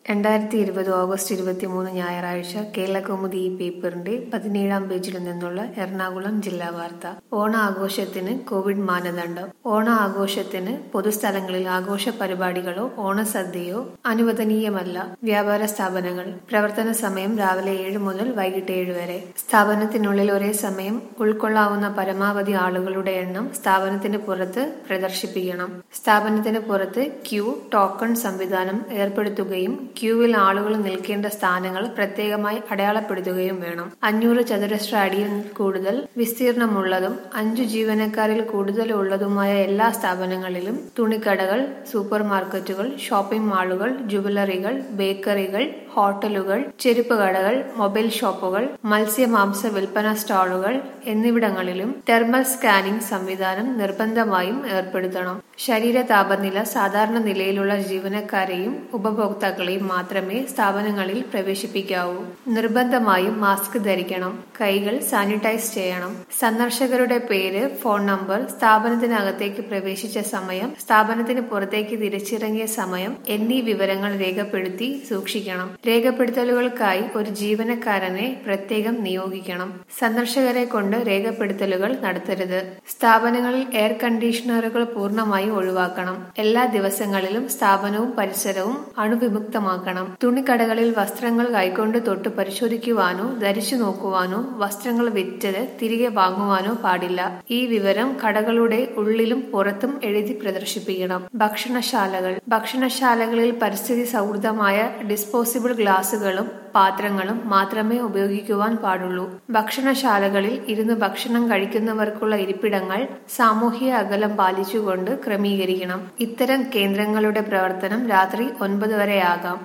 2020 August 23 ഞായറാഴ്ച കേരളകൗമുദി ഈ പേപ്പറിന്റെ 17-ാം പേജിൽ നിന്നുള്ള എറണാകുളം ജില്ലാ വാർത്ത. ഓണ ആഘോഷത്തിന് കോവിഡ് മാനദണ്ഡം. ഓണ ആഘോഷത്തിന് പൊതുസ്ഥലങ്ങളിൽ ആഘോഷ പരിപാടികളോ ഓണസദ്യയോ അനുവദനീയമല്ല. വ്യാപാര സ്ഥാപനങ്ങൾ പ്രവർത്തന സമയം രാവിലെ 7 മുതൽ വൈകിട്ട് 7 വരെ. സ്ഥാപനത്തിനുള്ളിൽ ഒരേ സമയം ഉൾക്കൊള്ളാവുന്ന പരമാവധി ആളുകളുടെ എണ്ണം സ്ഥാപനത്തിന് പുറത്ത് പ്രദർശിപ്പിക്കണം. സ്ഥാപനത്തിന് പുറത്ത് ക്യൂ ടോക്കൺ സംവിധാനം ഏർപ്പെടുത്തുകയും ക്യൂവിൽ ആളുകൾ നിൽക്കേണ്ട സ്ഥാനങ്ങൾ പ്രത്യേകമായി അടയാളപ്പെടുത്തുകയും വേണം. 500 ചതുരശ്ര അടിയിൽ കൂടുതൽ വിസ്തീർണമുള്ളതും 5 ജീവനക്കാരിൽ കൂടുതലുള്ളതുമായ എല്ലാ സ്ഥാപനങ്ങളിലും തുണിക്കടകൾ, സൂപ്പർ മാർക്കറ്റുകൾ, ഷോപ്പിംഗ് മാളുകൾ, ജുവലറികൾ, ബേക്കറികൾ, ഹോട്ടലുകൾ, ചെരുപ്പ് കടകൾ, മൊബൈൽ ഷോപ്പുകൾ, മത്സ്യമാംസ വിൽപ്പന സ്റ്റാളുകൾ എന്നിവിടങ്ങളിലും തെർമൽ സ്കാനിംഗ് സംവിധാനം നിർബന്ധമായും ഏർപ്പെടുത്തണം. ശരീര താപനില സാധാരണ നിലയിലുള്ള ജീവനക്കാരെയും ഉപഭോക്താക്കളെയും മാത്രമേ സ്ഥാപനങ്ങളിൽ പ്രവേശിപ്പിക്കാവൂ. നിർബന്ധമായും മാസ്ക് ധരിക്കണം. കൈകൾ സാനിറ്റൈസ് ചെയ്യണം. സന്ദർശകരുടെ പേര്, ഫോൺ നമ്പർ, സ്ഥാപനത്തിനകത്തേക്ക് പ്രവേശിച്ച സമയം, സ്ഥാപനത്തിന് പുറത്തേക്ക് തിരിച്ചിറങ്ങിയ സമയം എന്നീ വിവരങ്ങൾ രേഖപ്പെടുത്തി സൂക്ഷിക്കണം. രേഖപ്പെടുത്തലുകൾക്കായി ഒരു ജീവനക്കാരനെ പ്രത്യേകം നിയോഗിക്കണം. സന്ദർശകരെ കൊണ്ട് രേഖപ്പെടുത്തലുകൾ നടത്തരുത്. സ്ഥാപനങ്ങളിൽ എയർ കണ്ടീഷണറുകൾ പൂർണ്ണമായും ഒഴിവാക്കണം. എല്ലാ ദിവസങ്ങളിലും സ്ഥാപനവും പരിസരവും അണുവിമുക്തമാക്കണം. തുണിക്കടകളിൽ വസ്ത്രങ്ങൾ കൈകൊണ്ട് തൊട്ട് പരിശോധിക്കുവാനോ ധരിച്ചു നോക്കുവാനോ വസ്ത്രങ്ങൾ വിറ്റത് തിരികെ വാങ്ങുവാനോ പാടില്ല. ഈ വിവരം കടകളുടെ ഉള്ളിലും പുറത്തും എഴുതി പ്രദർശിപ്പിക്കണം. ഭക്ഷണശാലകളിൽ പരിസ്ഥിതി സൗഹൃദമായ ഡിസ്പോസിബിൾ ഗ്ലാസുകളും പാത്രങ്ങളും മാത്രമേ ഉപയോഗിക്കുവാൻ പാടുള്ളൂ. ഭക്ഷണശാലകളിൽ ഇരുന്ന് ഭക്ഷണം കഴിക്കുന്നവർക്കുള്ള ഇരിപ്പിടങ്ങൾ സാമൂഹിക അകലം പാലിച്ചുകൊണ്ട് ക്രമീകരിക്കണം. ഇത്തരം കേന്ദ്രങ്ങളുടെ പ്രവർത്തനം രാത്രി 9 വരെ ആകാം.